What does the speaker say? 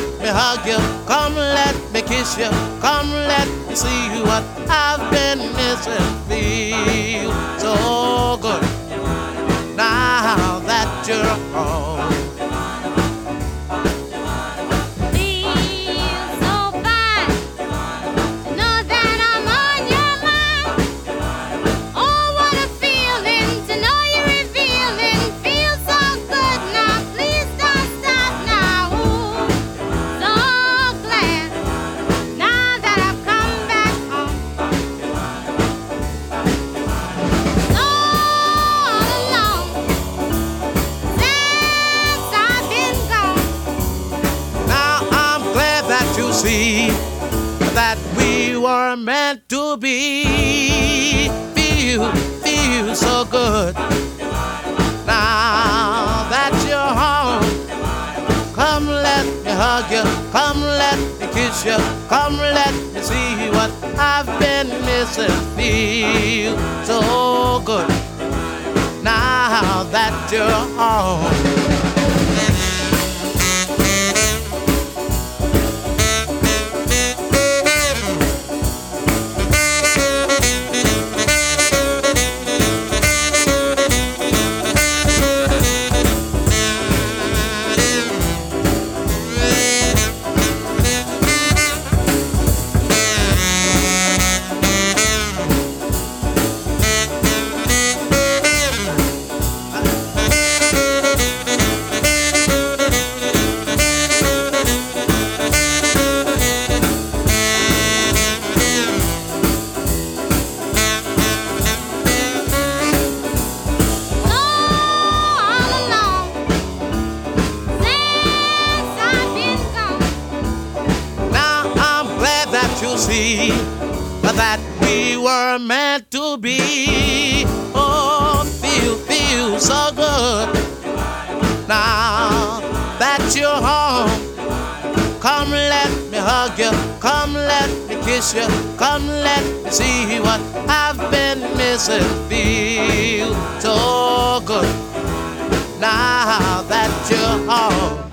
let me hug you. Come, let me kiss you. Come, let me see what I've been missing. Feel so good now that you're home. See that we were meant to be. Feel so good now that you're home. Come, let me hug you. Come, let me kiss you. Come, let me see what I've been missing. Feel so good now that you're home. You see that we were meant to be. Oh, feel so good now that you're home. Come, let me hug you. Come, let me kiss you. Come, let me see what I've been missing. Feel so good now that you're home.